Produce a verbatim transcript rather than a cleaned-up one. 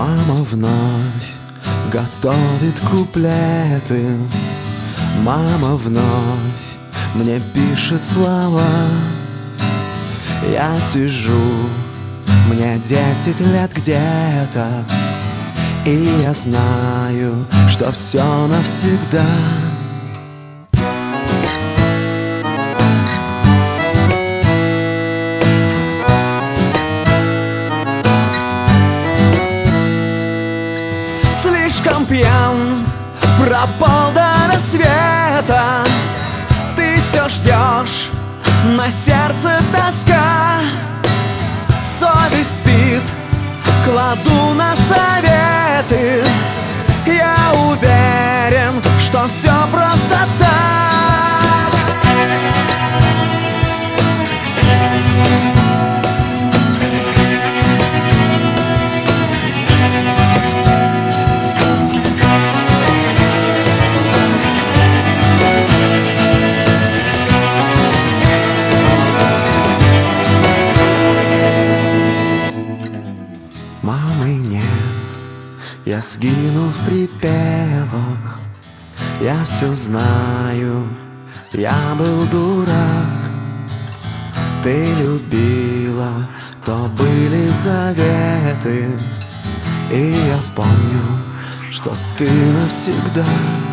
Мама вновь готовит куплеты, мама вновь мне пишет слова. Я сижу, мне десять лет где-то, и я знаю, что все навсегда. Слишком пьян, пропал до рассвета. Ты все ждешь, на сердце тоска. Совесть спит, кладу на советы. Я уверен, что все просто так. Мамы нет, я сгину в припевах. Я все знаю, я был дурак. Ты любила, то были заветы, и я помню, что ты навсегда.